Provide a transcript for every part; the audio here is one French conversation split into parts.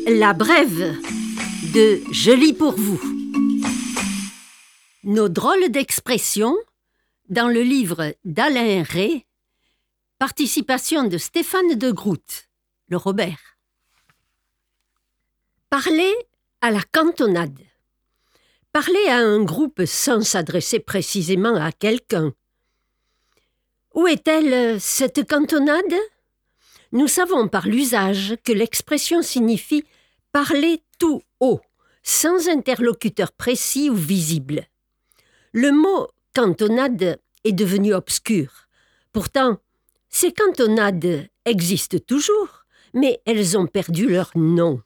La brève de Je lis pour vous. Nos drôles d'expressions dans le livre d'Alain Rey, participation de Stéphane de Groot, le Robert. Parler à la cantonade. Parler à un groupe sans s'adresser précisément à quelqu'un. Où est-elle, cette cantonade ? Nous savons par l'usage que l'expression signifie parler tout haut, sans interlocuteur précis ou visible. Le mot cantonade est devenu obscur. Pourtant, ces cantonades existent toujours, mais elles ont perdu leur nom.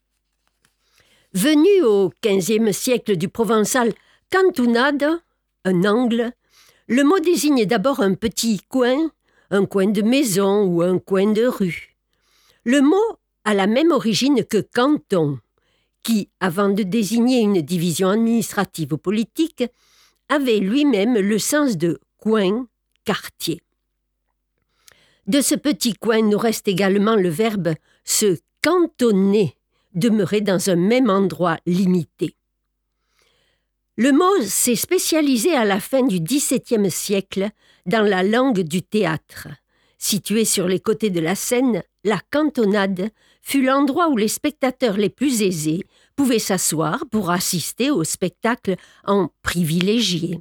Venu au XVe siècle du provençal cantonade, un angle, le mot désigne d'abord un petit coin, un coin de maison ou un coin de rue. Le mot a la même origine que canton, qui, avant de désigner une division administrative ou politique, avait lui-même le sens de coin, quartier. De ce petit coin nous reste également le verbe se cantonner, demeurer dans un même endroit limité. Le mot s'est spécialisé à la fin du XVIIe siècle dans la langue du théâtre. Située sur les côtés de la Seine, la cantonade fut l'endroit où les spectateurs les plus aisés pouvaient s'asseoir pour assister au spectacle en privilégié.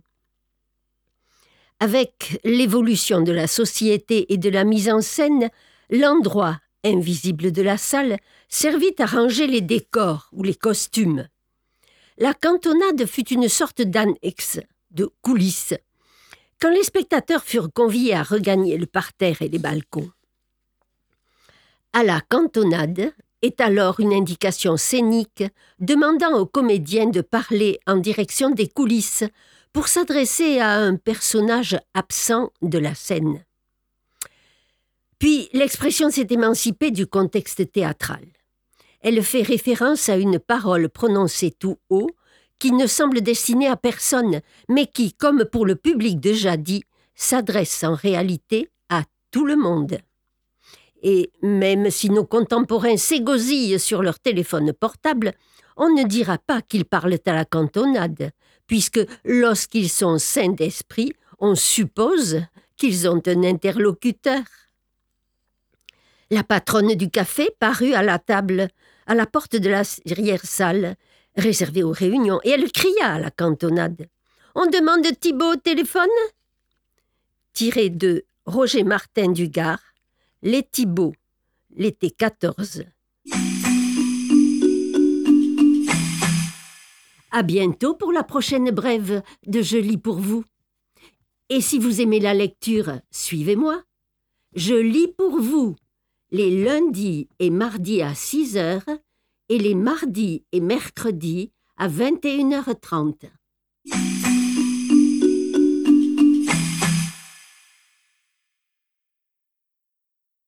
Avec l'évolution de la société et de la mise en scène, l'endroit invisible de la salle servit à ranger les décors ou les costumes. La cantonade fut une sorte d'annexe, de coulisses, quand les spectateurs furent conviés à regagner le parterre et les balcons. À la cantonade est alors une indication scénique demandant aux comédiens de parler en direction des coulisses pour s'adresser à un personnage absent de la scène. Puis l'expression s'est émancipée du contexte théâtral. Elle fait référence à une parole prononcée tout haut qui ne semble destinée à personne, mais qui, comme pour le public déjà dit, s'adresse en réalité à tout le monde. Et même si nos contemporains s'égosillent sur leur téléphone portable, on ne dira pas qu'ils parlent à la cantonade, puisque lorsqu'ils sont sains d'esprit, on suppose qu'ils ont un interlocuteur. La patronne du café parut à la table, à la porte de l'arrière-salle, réservée aux réunions, et elle cria à la cantonade. « On demande Thibault au téléphone ?» Tiré de Roger Martin du Gard, Les Thibauts, l'été 14. À bientôt pour la prochaine brève de Je lis pour vous. Et si vous aimez la lecture, suivez-moi. Je lis pour vous les lundis et mardis à 6h et les mardis et mercredis à 21h30.